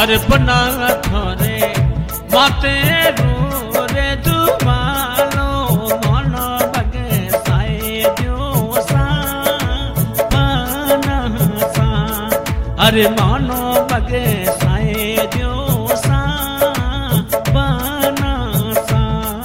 अरे बना थरे माते रे जुमालो मन बगे साए जो सा पाना सा अरे मन बगे साए जो सा पाना सा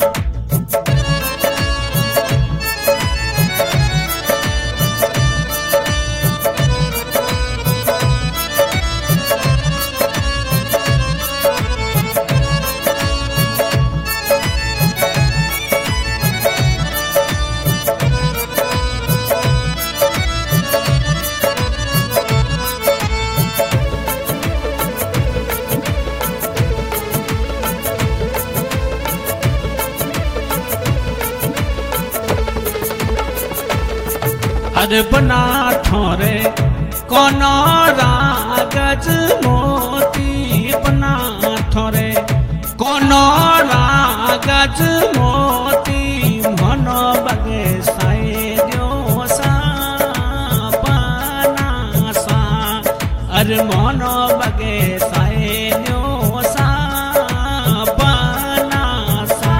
अरे बना थोरे कौन रागज मोती बना थोरे कौन रागज मोती मन बगे साए जो सा पाना सा अरे मन बगे साए जो सा पाना सा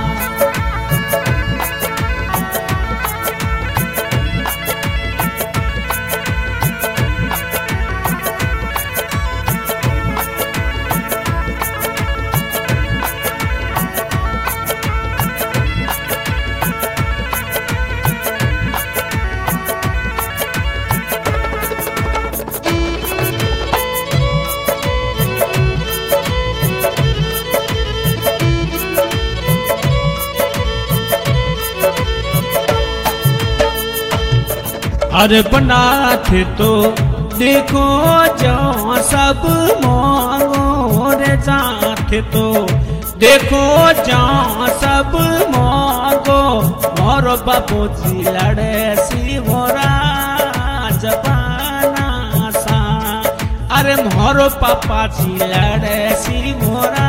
अरे बना थे तो देखो जो सब मोंगो रे जाते तो देखो जो सब मोंगो मोर बाबू जी लड़े सी मोरा जपाना सा अरे मोर पापा जी लड़े सी मोरा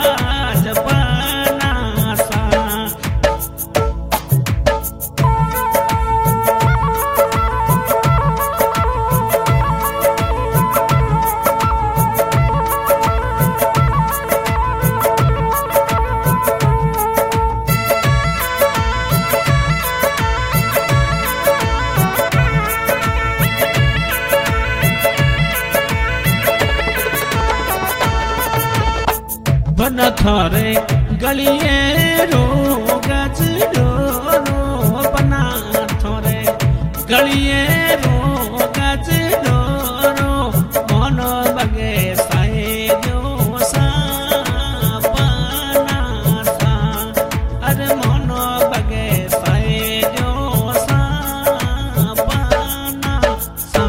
जपाना सा बन थरे गलिए रो गज रो बना थरे गलिए रो गज रो मन बगे साए जो सा पाना सा अरे मन बगे साए जो सा पाना सा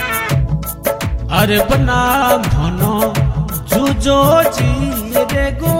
अरे बना धनो जुजो जी रे गो